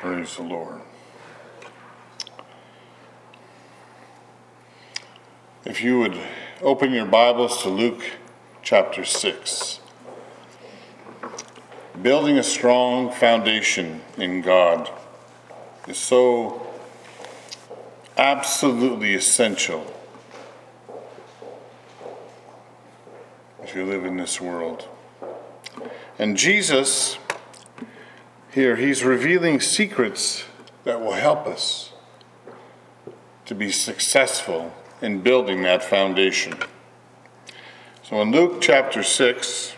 Praise the Lord. If you would open your Bibles to Luke chapter 6. Building a strong foundation in God is so absolutely essential as you live in this world. And Jesus, here, he's revealing secrets that will help us to be successful in building that foundation. So in Luke chapter 6,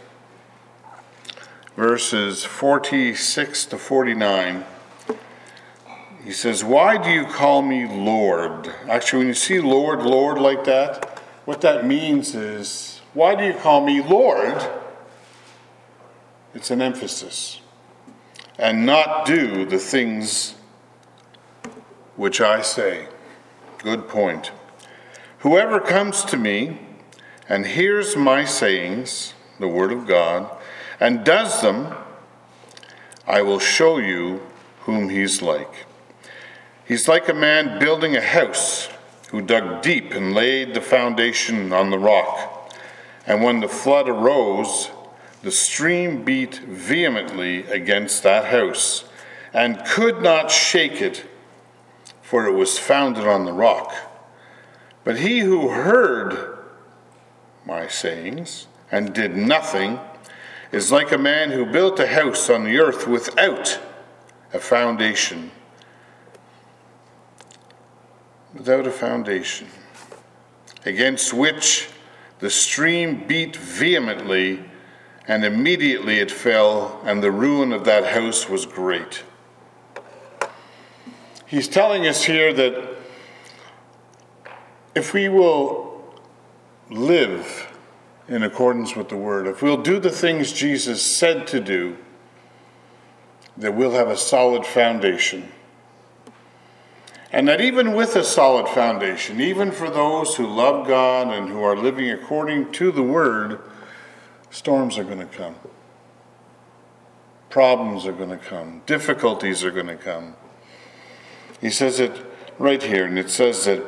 verses 46 to 49, he says, "Why do you call me Lord?" Actually, when you see Lord, Lord like that, what that means is, why do you call me Lord? It's an emphasis. And not do the things which I say. Good point. Whoever comes to me and hears my sayings, the word of God, and does them, I will show you whom he's like. He's like a man building a house who dug deep and laid the foundation on the rock. And when the flood arose, the stream beat vehemently against that house and could not shake it, for it was founded on the rock. But he who heard my sayings and did nothing is like a man who built a house on the earth without a foundation. Without a foundation, against which the stream beat vehemently, and immediately it fell, and the ruin of that house was great. He's telling us here that if we will live in accordance with the Word, if we'll do the things Jesus said to do, that we'll have a solid foundation. And that even with a solid foundation, even for those who love God and who are living according to the Word, storms are going to come. Problems are going to come. Difficulties are going to come. He says it right here, and it says that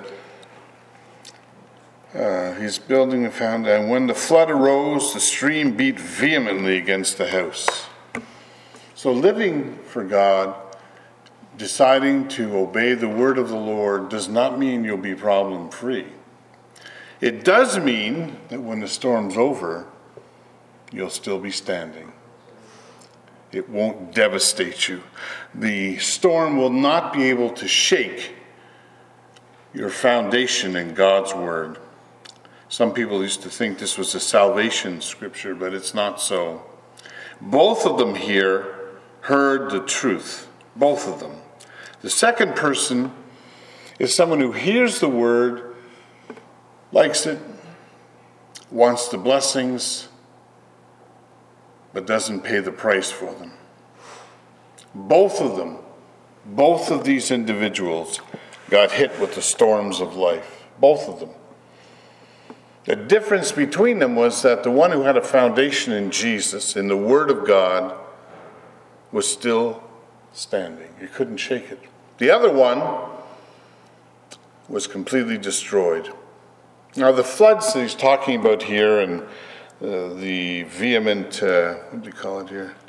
he's building a foundation. And when the flood arose, the stream beat vehemently against the house. So living for God, deciding to obey the word of the Lord, does not mean you'll be problem-free. It does mean that when the storm's over, you'll still be standing. It won't devastate you. The storm will not be able to shake your foundation in God's word. Some people used to think this was a salvation scripture, but it's not so. Both of them here heard the truth. Both of them. The second person is someone who hears the word, likes it, wants the blessings, but doesn't pay the price for them. Both of them, both of these individuals got hit with the storms of life. Both of them. The difference between them was that the one who had a foundation in Jesus, in the Word of God, was still standing. You couldn't shake it. The other one was completely destroyed. Now the floods that he's talking about here, and the vehement, what do you call it here?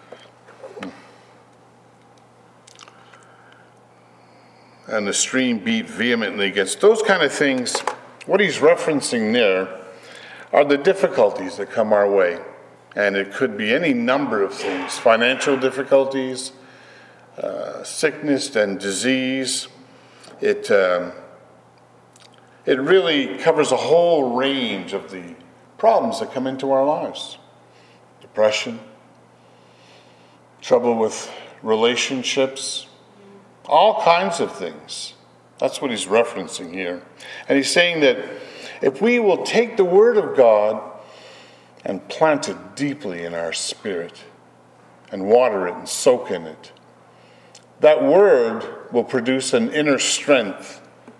And the stream beat vehemently against those kind of things. What he's referencing there are the difficulties that come our way. And it could be any number of things. Financial difficulties, sickness and disease. It really covers a whole range of the problems that come into our lives. Depression, trouble with relationships, all kinds of things. That's what he's referencing here. And he's saying that if we will take the Word of God and plant it deeply in our spirit and water it and soak in it, that Word will produce an inner strength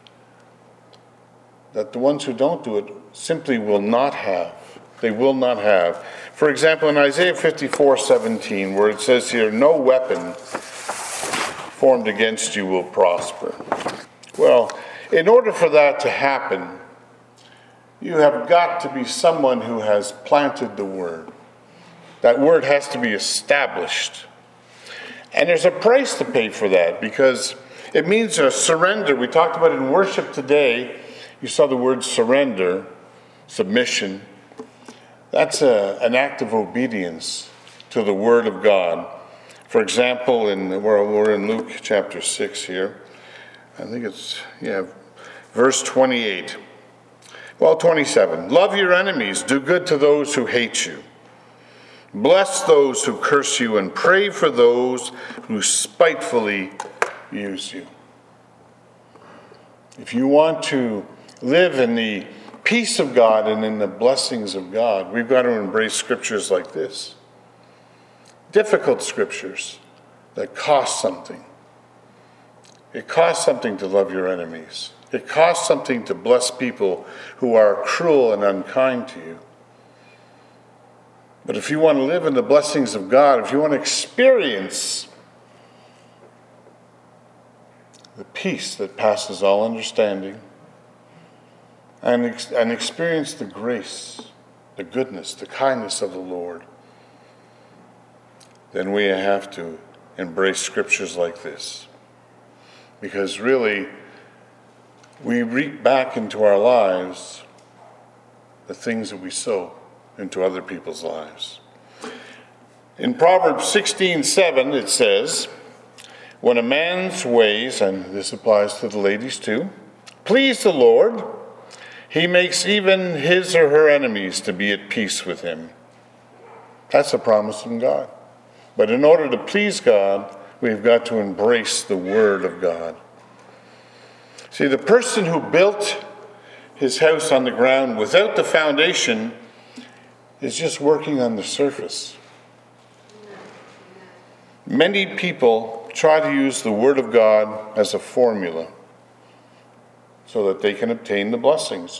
that the ones who don't do it simply will not have. They will not have. For example, in Isaiah 54:17, where it says here, "No weapon formed against you will prosper. Well, in order for that to happen, you have got to be someone who has planted the word. That word has to be established. And there's a price to pay for that, because it means a surrender. We talked about it in worship today. You saw the word surrender, submission. That's an act of obedience to the word of God. For example, we're in Luke chapter 6 here. I think it's, verse 28. Well, 27. Love your enemies, do good to those who hate you. Bless those who curse you, and pray for those who spitefully use you. If you want to live in the peace of God and in the blessings of God, we've got to embrace scriptures like this. Difficult scriptures that cost something. It costs something to love your enemies. It costs something to bless people who are cruel and unkind to you. But if you want to live in the blessings of God, if you want to experience the peace that passes all understanding, and experience the grace, the goodness, the kindness of the Lord, then we have to embrace scriptures like this. Because really, we reap back into our lives the things that we sow into other people's lives. In Proverbs 16:7, it says, when a man's ways, and this applies to the ladies too, please the Lord, he makes even his or her enemies to be at peace with him. That's a promise from God. But in order to please God, we've got to embrace the word of God. See, the person who built his house on the ground without the foundation is just working on the surface. Many people try to use the word of God as a formula so that they can obtain the blessings.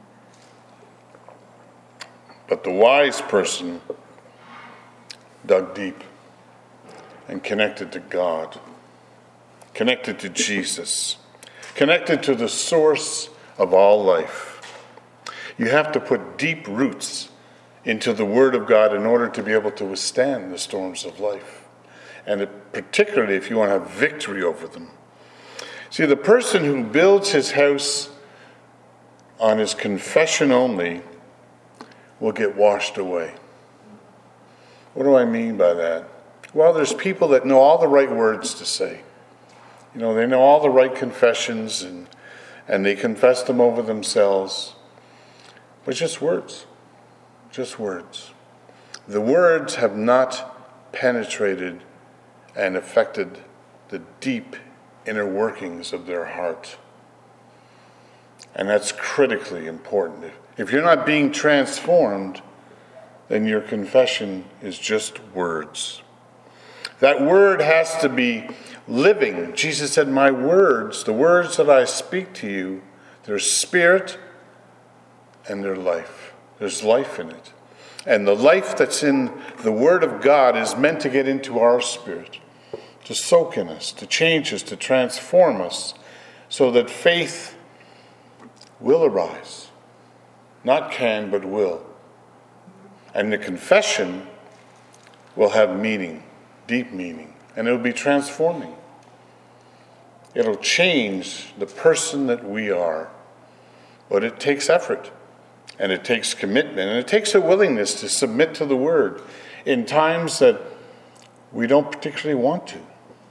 But the wise person dug deep and connected to God, connected to Jesus, connected to the source of all life. You have to put deep roots into the Word of God in order to be able to withstand the storms of life, and particularly if you want to have victory over them. See, the person who builds his house on his confession only will get washed away. What do I mean by that? Well, there's people that know all the right words to say. They know all the right confessions, and they confess them over themselves. But just words. Just words. The words have not penetrated and affected the deep inner workings of their heart. And that's critically important. If you're not being transformed, then your confession is just words. That word has to be living. Jesus said, my words, the words that I speak to you, they're spirit and they're life. There's life in it. And the life that's in the Word of God is meant to get into our spirit, to soak in us, to change us, to transform us, so that faith will arise. Not can, but will. And the confession will have meaning, deep meaning, and it'll be transforming. It'll change the person that we are. But it takes effort. And it takes commitment, and it takes a willingness to submit to the word in times that we don't particularly want to.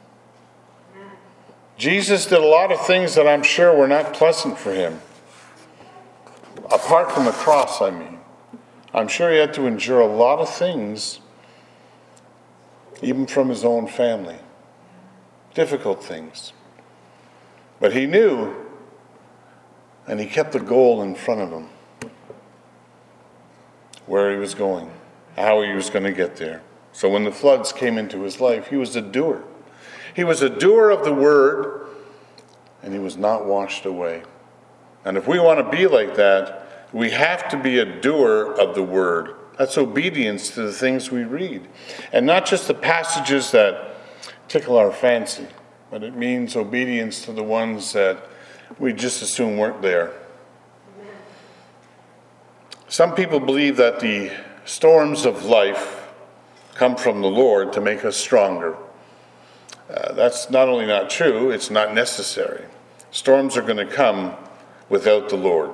Jesus did a lot of things that I'm sure were not pleasant for him. Apart from the cross, I mean. I'm sure he had to endure a lot of things, even from his own family. Difficult things. But he knew, and he kept the goal in front of him. Where he was going, how he was going to get there. So when the floods came into his life, he was a doer. He was a doer of the word, and he was not washed away. And if we want to be like that, we have to be a doer of the word. That's obedience to the things we read. And not just the passages that tickle our fancy. but it means obedience to the ones that we just assume weren't there. Some people believe that the storms of life come from the Lord to make us stronger. That's not only not true, it's not necessary. Storms are going to come without the Lord.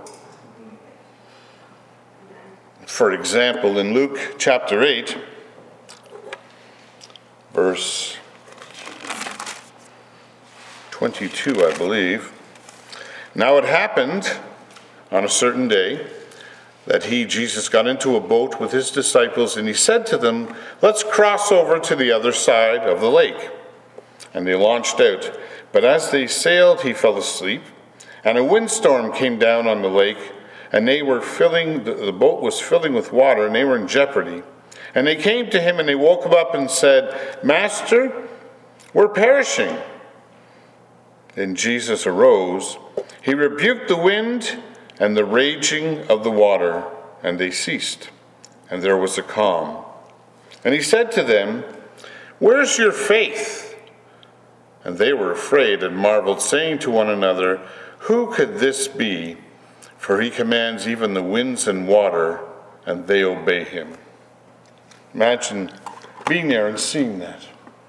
For example, in Luke chapter 8, verse 22, I believe. Now it happened on a certain day that Jesus got into a boat with his disciples, and he said to them, "Let's cross over to the other side of the lake." And they launched out. But as they sailed, he fell asleep, and a windstorm came down on the lake, and the boat was filling with water, and they were in jeopardy. And they came to him, and they woke him up and said, "Master, we're perishing." Then Jesus arose. He rebuked the wind and the raging of the water, and they ceased, and there was a calm. And he said to them, "Where's your faith?" And they were afraid and marveled, saying to one another, "Who could this be? For he commands even the winds and water, and they obey him." Imagine being there and seeing that.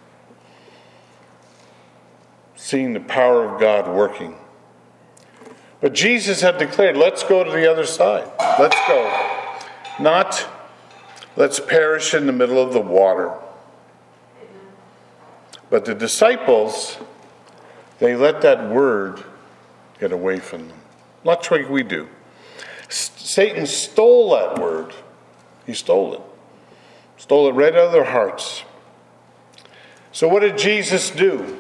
Seeing the power of God working. But Jesus had declared, let's go to the other side. Let's go. Not, let's perish in the middle of the water. But the disciples, they let that word get away from them. Much like we do. Satan stole that word. He stole it. Stole it right out of their hearts. So what did Jesus do?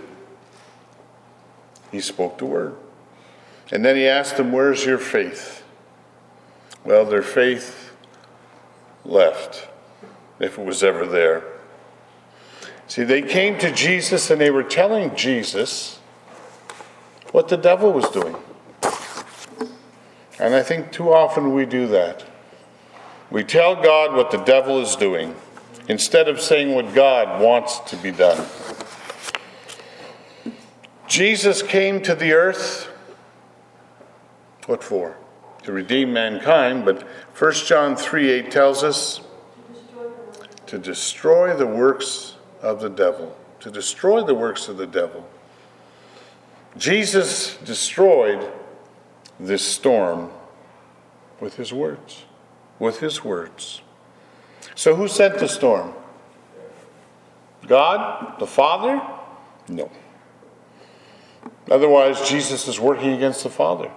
He spoke the word. And then he asked them, "Where's your faith?" Well, their faith left, if it was ever there. See, they came to Jesus and they were telling Jesus what the devil was doing. And I think too often we do that. We tell God what the devil is doing instead of saying what God wants to be done. Jesus came to the earth. What for? To redeem mankind, but 1 John 3:8 tells us to destroy the works of the devil. To destroy the works of the devil. Jesus destroyed this storm with his words. With his words. So who sent the storm? God? The Father? No. Otherwise, Jesus is working against the Father.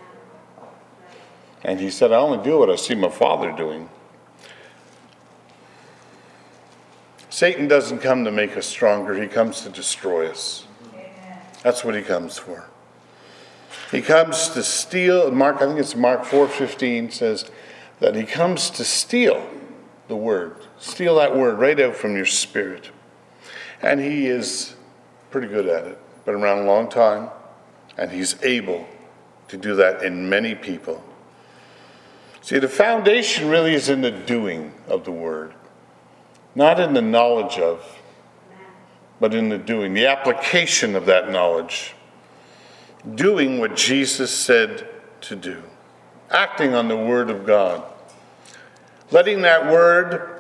And he said, I only do what I see my Father doing. Satan doesn't come to make us stronger. He comes to destroy us. That's what he comes for. He comes to steal. I think it's Mark 4:15 says that he comes to steal the word. Steal that word right out from your spirit. And he is pretty good at it. Been around a long time. And he's able to do that in many people. See, the foundation really is in the doing of the word. Not in the knowledge of, but in the doing. The application of that knowledge. Doing what Jesus said to do. Acting on the word of God. Letting that word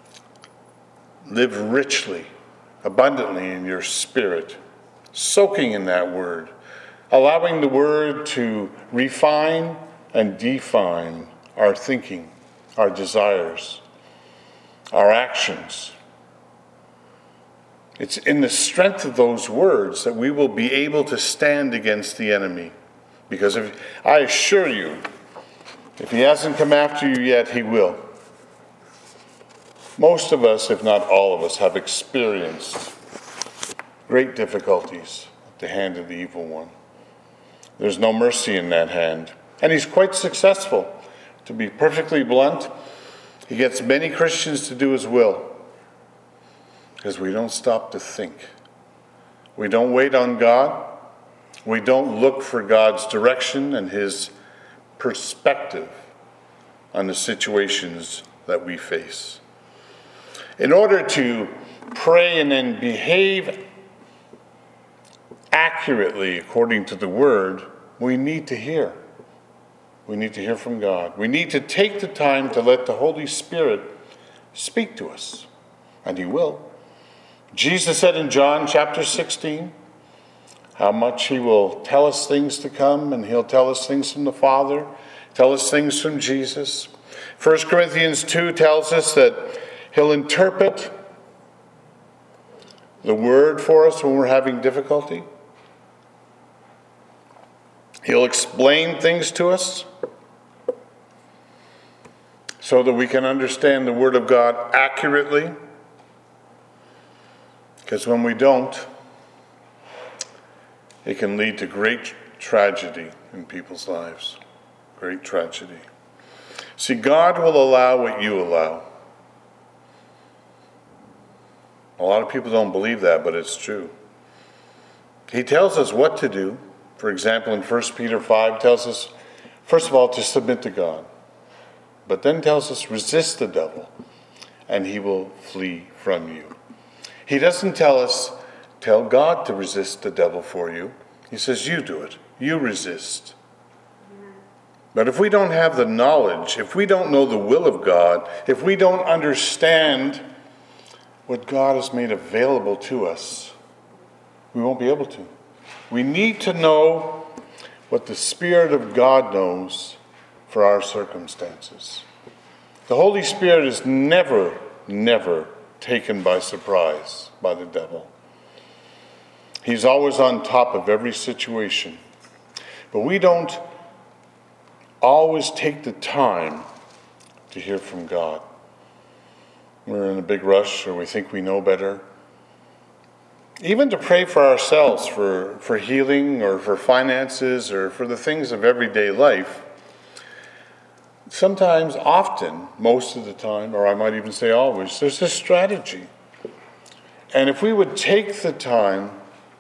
live richly, abundantly in your spirit. Soaking in that word. Allowing the word to refine and define our thinking, our desires, our actions. It's in the strength of those words that we will be able to stand against the enemy. Because I assure you, if he hasn't come after you yet, he will. Most of us, if not all of us, have experienced great difficulties at the hand of the evil one. There's no mercy in that hand. And he's quite successful. To be perfectly blunt, he gets many Christians to do his will. Because we don't stop to think. We don't wait on God. We don't look for God's direction and his perspective on the situations that we face. In order to pray and then behave accurately according to the word, we need to hear. We need to hear from God. We need to take the time to let the Holy Spirit speak to us. And he will. Jesus said in John chapter 16, how much he will tell us things to come, and he'll tell us things from the Father, tell us things from Jesus. 1 Corinthians 2 tells us that he'll interpret the word for us when we're having difficulty. He'll explain things to us so that we can understand the Word of God accurately. Because when we don't, it can lead to great tragedy in people's lives. Great tragedy. See, God will allow what you allow. A lot of people don't believe that, but it's true. He tells us what to do. For example, in 1 Peter 5 tells us, first of all, to submit to God. But then tells us, resist the devil, and he will flee from you. He doesn't tell us, tell God to resist the devil for you. He says, you do it. You resist. But if we don't have the knowledge, if we don't know the will of God, if we don't understand what God has made available to us, we won't be able to. We need to know what the Spirit of God knows for our circumstances. The Holy Spirit is never taken by surprise by the devil. He's always on top of every situation. But we don't always take the time to hear from God. We're in a big rush, or we think we know better. Even to pray for ourselves, for healing, or for finances, or for the things of everyday life. Sometimes, often, most of the time, or I might even say always, there's a strategy. And if we would take the time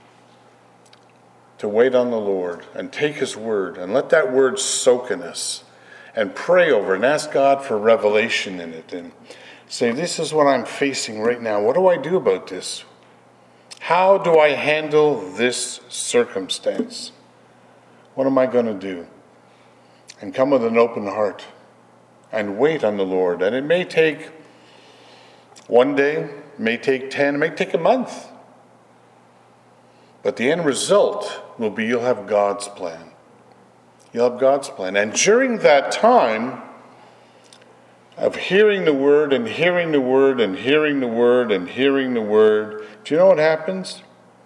to wait on the Lord and take his word and let that word soak in us and pray over and ask God for revelation in it and say, this is what I'm facing right now. What do I do about this? How do I handle this circumstance? What am I going to do? And come with an open heart and wait on the Lord. And it may take one day, it may take 10, it may take a month. But the end result will be you'll have God's plan. You'll have God's plan. And during that time of hearing the word and hearing the word and hearing the word and hearing the word, do you know what happens?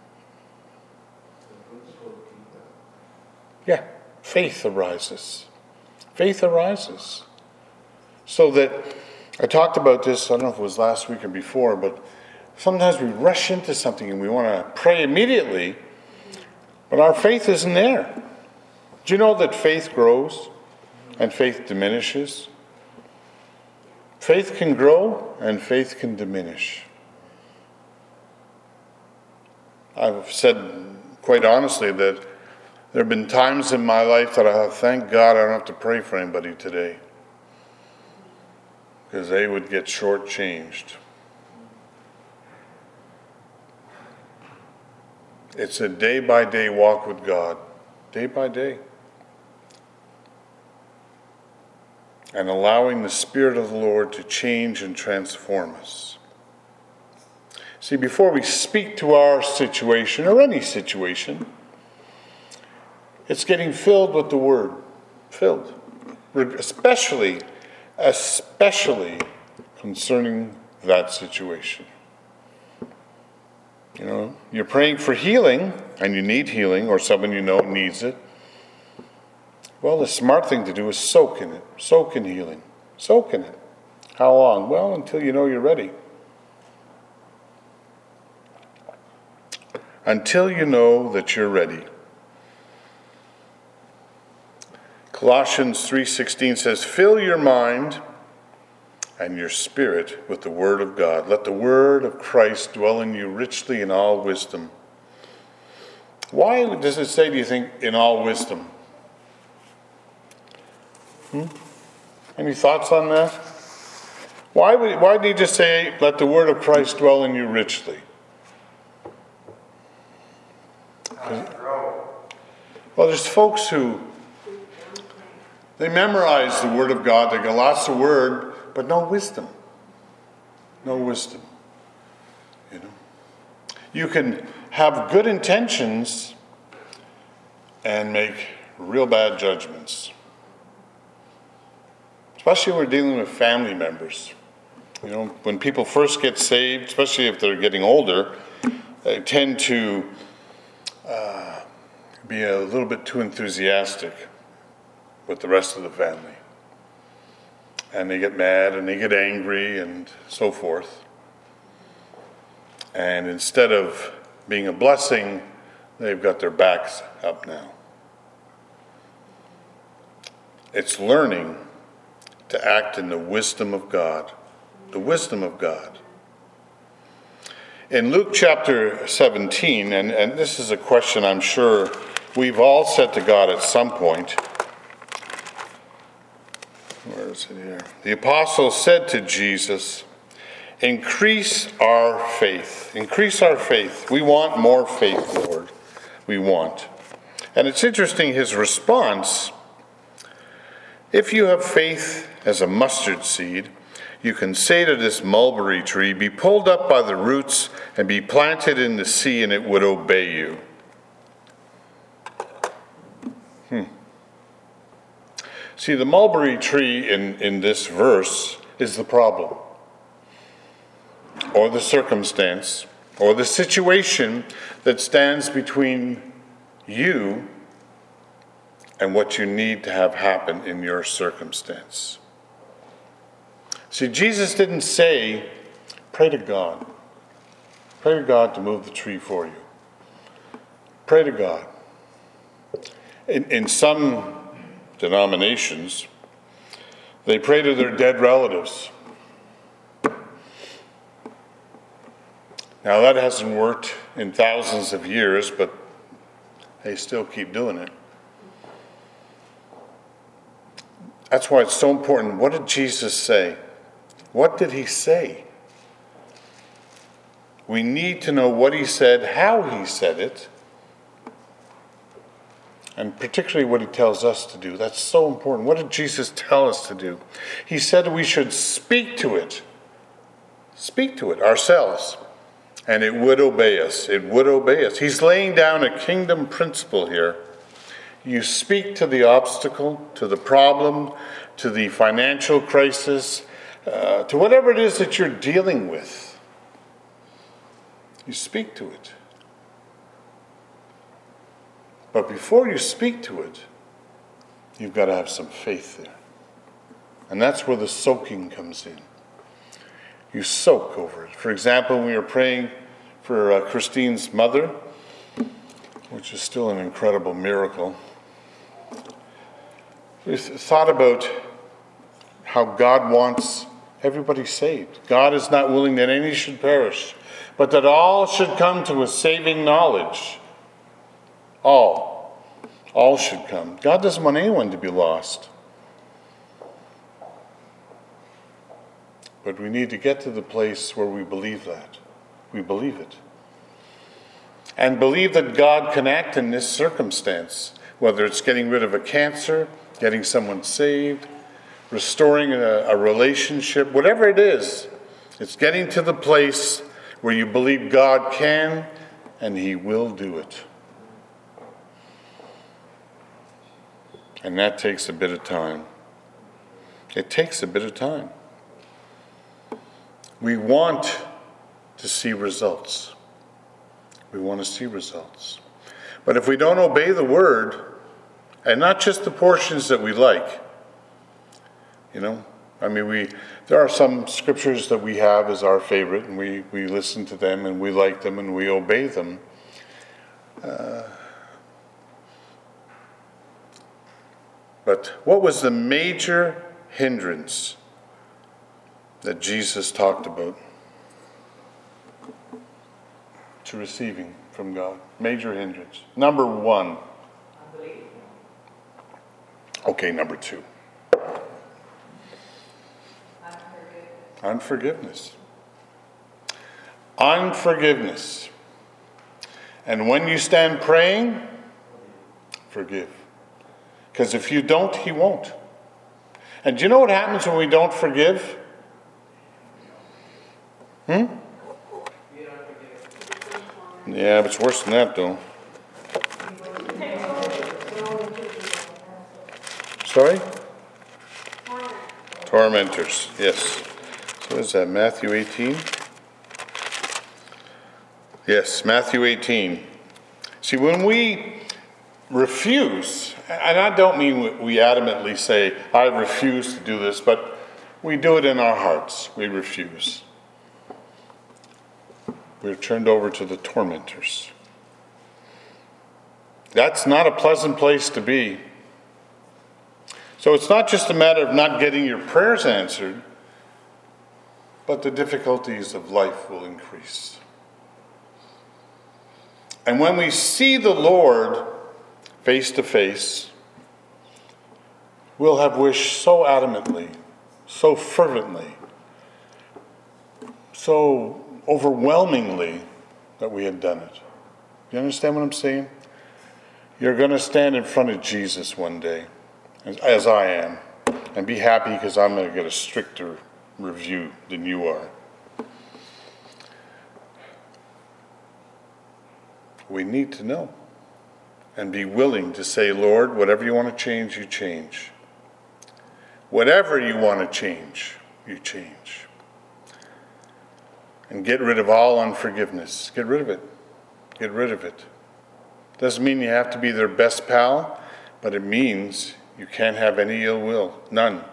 Yeah, faith arises. Faith arises. So that, I talked about this, I don't know if it was last week or before, but sometimes we rush into something and we want to pray immediately, but our faith isn't there. Do you know that faith grows and faith diminishes? Faith can grow and faith can diminish. I've said quite honestly that there have been times in my life that I have, thank God I don't have to pray for anybody today, because they would get shortchanged. It's a day-by-day walk with God, day by day. And allowing the Spirit of the Lord to change and transform us. See, before we speak to our situation, or any situation, it's getting filled with the Word. Filled. Especially concerning that situation. You know, you're praying for healing, and you need healing, or someone you know needs it. Well, the smart thing to do is soak in it. Soak in healing. Soak in it. How long? Well, until you know you're ready. Until you know that you're ready. Colossians 3:16 says, fill your mind and your spirit with the word of God. Let the word of Christ dwell in you richly in all wisdom. Why does it say, do you think, in all wisdom? Any thoughts on that? Why did he just say, let the word of Christ dwell in you richly? Well, there's folks who, they memorize the Word of God, they got lots of Word, but no wisdom. No wisdom. You know, you can have good intentions and make real bad judgments. Especially when we're dealing with family members. You know, when people first get saved, especially if they're getting older, they tend to be a little bit too enthusiastic with the rest of the family. And they get mad and they get angry and so forth. And instead of being a blessing, they've got their backs up now. It's learning to act in the wisdom of God. The wisdom of God. In Luke chapter 17, and this is a question I'm sure we've all said to God at some point. Where is it here? The apostle said to Jesus, increase our faith. Increase our faith. We want more faith, Lord. We want. And it's interesting, his response, if you have faith as a mustard seed, you can say to this mulberry tree, be pulled up by the roots and be planted in the sea, and it would obey you. See, the mulberry tree in this verse is the problem, or the circumstance, or the situation that stands between you and what you need to have happen in your circumstance. See, Jesus didn't say, pray to God. Pray to God to move the tree for you. Pray to God. In some denominations, they pray to their dead relatives. Now, that hasn't worked in thousands of years, but they still keep doing it. That's why it's so important. What did Jesus say? What did he say? We need to know what he said, how he said it, and particularly what he tells us to do. That's so important. What did Jesus tell us to do? He said we should speak to it ourselves, and it would obey us. It would obey us. He's laying down a kingdom principle here. You speak to the obstacle, to the problem, to the financial crisis, to whatever it is that you're dealing with. You speak to it. But before you speak to it, you've got to have some faith there. And that's where the soaking comes in. You soak over it. For example, when we were praying for Christine's mother, which is still an incredible miracle, we thought about how God wants everybody saved. God is not willing that any should perish, but that all should come to a saving knowledge. All should come. God doesn't want anyone to be lost. But we need to get to the place where we believe that. We believe it. And believe that God can act in this circumstance, whether it's getting rid of a cancer, getting someone saved, restoring a relationship, whatever it is, it's getting to the place where you believe God can and he will do it. And that takes a bit of time. It takes a bit of time. We want to see results. We want to see results. But if we don't obey the word, and not just the portions that we like, there are some scriptures that we have as our favorite, and we listen to them, and we like them, and we obey them. But what was the major hindrance that Jesus talked about to receiving from God? Major hindrance. Number one. Unbelief. Okay, number two. Unforgiveness. And when you stand praying, forgive. Because if you don't, he won't. And do you know what happens when we don't forgive? Yeah, but it's worse than that, though. Sorry? Tormentors, yes. So is that Matthew 18? Yes, Matthew 18. See, when we refuse, and I don't mean we adamantly say, I refuse to do this, but we do it in our hearts. We refuse. We're turned over to the tormentors. That's not a pleasant place to be. So it's not just a matter of not getting your prayers answered, but the difficulties of life will increase. And when we see the Lord face to face, we'll have wished so adamantly, so fervently, so overwhelmingly that we had done it. You understand what I'm saying? You're going to stand in front of Jesus one day, as I am, and be happy because I'm going to get a stricter review than you are. We need to know and be willing to say, Lord, whatever you want to change, you change. Whatever you want to change, you change. And get rid of all unforgiveness. Get rid of it. Get rid of it. Doesn't mean you have to be their best pal, but it means you can't have any ill will. None.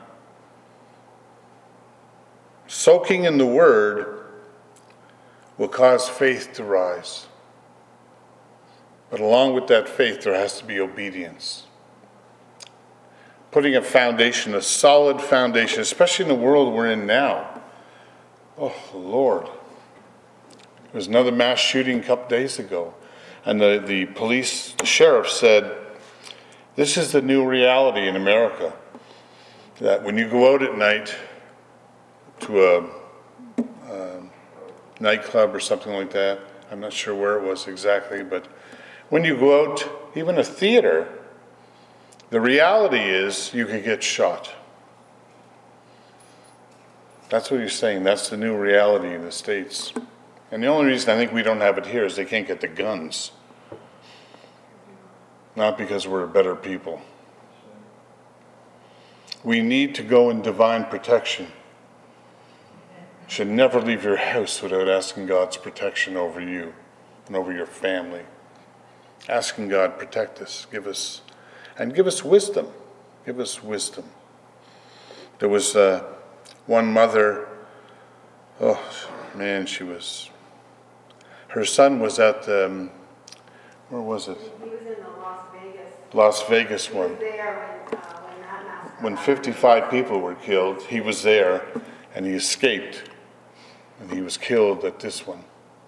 Soaking in the Word will cause faith to rise. But along with that faith, there has to be obedience. Putting a foundation, a solid foundation, especially in the world we're in now. Oh, Lord. There was another mass shooting a couple days ago. And the police, the sheriff said, this is the new reality in America. That when you go out at night to a nightclub or something like that, I'm not sure where it was exactly, but when you go out, even a theater, the reality is you could get shot. That's what he's saying. That's the new reality in the States. And the only reason I think we don't have it here is they can't get the guns. Not because we're better people. We need to go in divine protection. You should never leave your house without asking God's protection over you and over your family. Asking God, protect us, give us wisdom. Give us wisdom. There was one mother, oh man, her son was at, where was it? He was in the Las Vegas one. He was there when that massacre When 55 people were killed, he was there and he escaped. And he was killed at this one.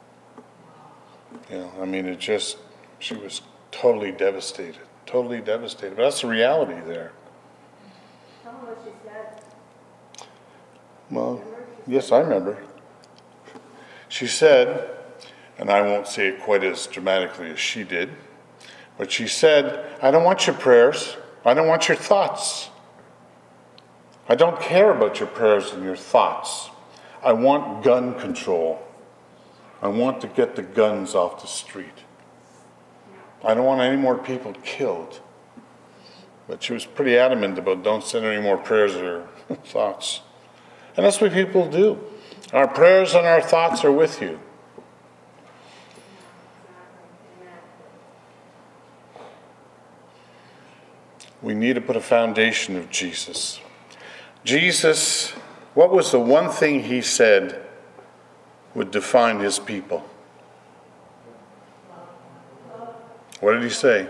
She was totally devastated. Totally devastated. But that's the reality there. Tell me what she said. Well, yes, I remember. She said, and I won't say it quite as dramatically as she did, but she said, I don't want your prayers. I don't want your thoughts. I don't care about your prayers and your thoughts. I want gun control. I want to get the guns off the street. I don't want any more people killed. But she was pretty adamant about don't send any more prayers or thoughts. And that's what people do. Our prayers and our thoughts are with you. We need to put a foundation of Jesus. Jesus, what was the one thing he said would define his people? What did he say?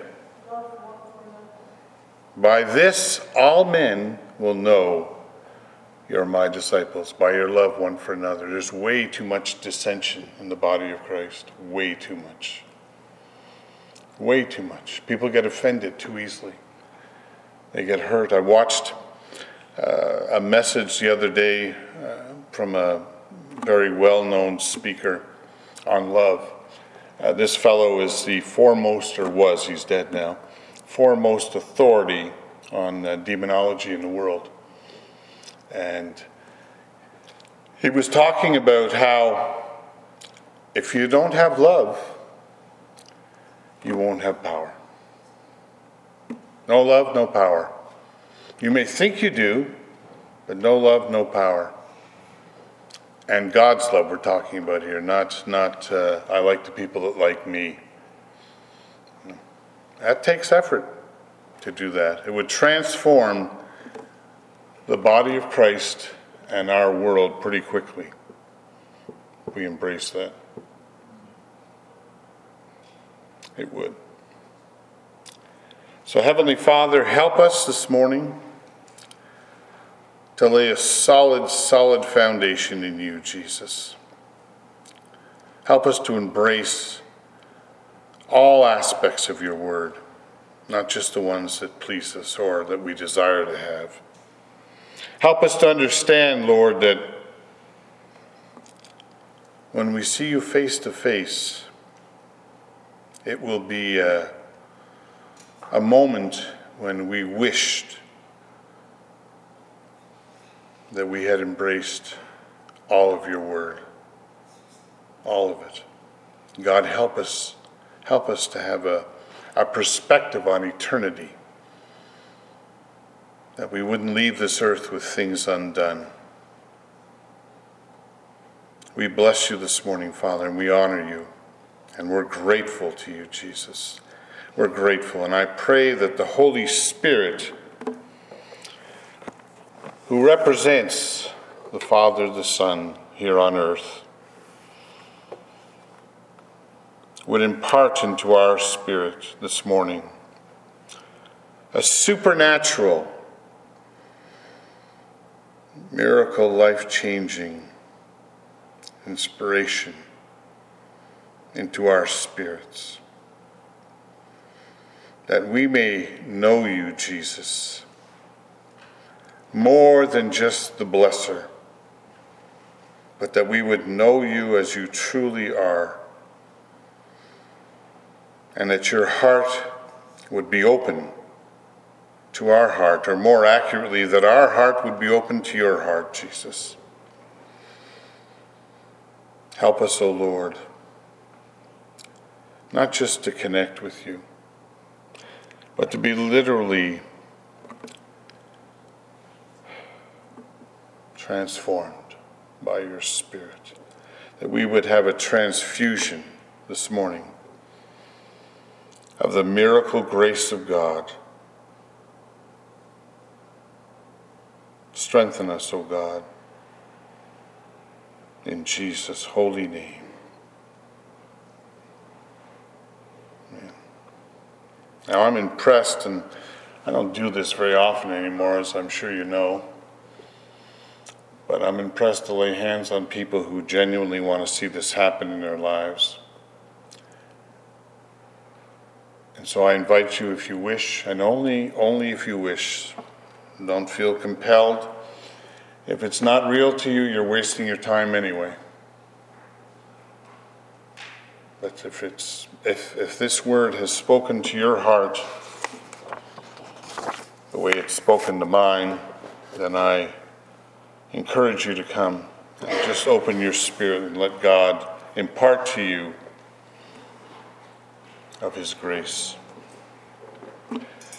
By this all men will know you're my disciples, by your love one for another. There's way too much dissension in the body of Christ. Way too much. Way too much. People get offended too easily. They get hurt. I watched a message the other day from a very well-known speaker on love. This fellow is the foremost, or was, he's dead now, foremost authority on demonology in the world. And he was talking about how if you don't have love, you won't have power. No love, no power. You may think you do, but no love, no power. And God's love we're talking about here, not I like the people that like me. That takes effort to do that. It would transform the body of Christ and our world pretty quickly. We embrace that. It would. So Heavenly Father, help us this morning to lay a solid foundation in you, Jesus. Help us to embrace all aspects of your word, not just the ones that please us or that we desire to have. Help us to understand, Lord, that when we see you face to face, it will be a moment when we wished that we had embraced all of your word, all of it. God, help us to have a perspective on eternity, that we wouldn't leave this earth with things undone. We bless you this morning, Father, and we honor you, and we're grateful to you, Jesus. We're grateful, and I pray that the Holy Spirit, who represents the Father, the Son, here on earth, would impart into our spirit this morning a supernatural, miracle, life-changing inspiration into our spirits, that we may know you, Jesus, more than just the blesser, but that we would know you as you truly are, and that your heart would be open to our heart, or more accurately, that our heart would be open to your heart, Jesus. Help us, O Lord, not just to connect with you, but to be literally transformed by your Spirit, that we would have a transfusion this morning of the miracle grace of God. Strengthen us, O God, in Jesus' holy name. Amen. Now I'm impressed, and I don't do this very often anymore, as I'm sure you know, but I'm impressed to lay hands on people who genuinely want to see this happen in their lives. And so I invite you, if you wish, and only if you wish. Don't feel compelled. If it's not real to you, you're wasting your time anyway. But if this word has spoken to your heart the way it's spoken to mine, then I encourage you to come and just open your spirit and let God impart to you of his grace.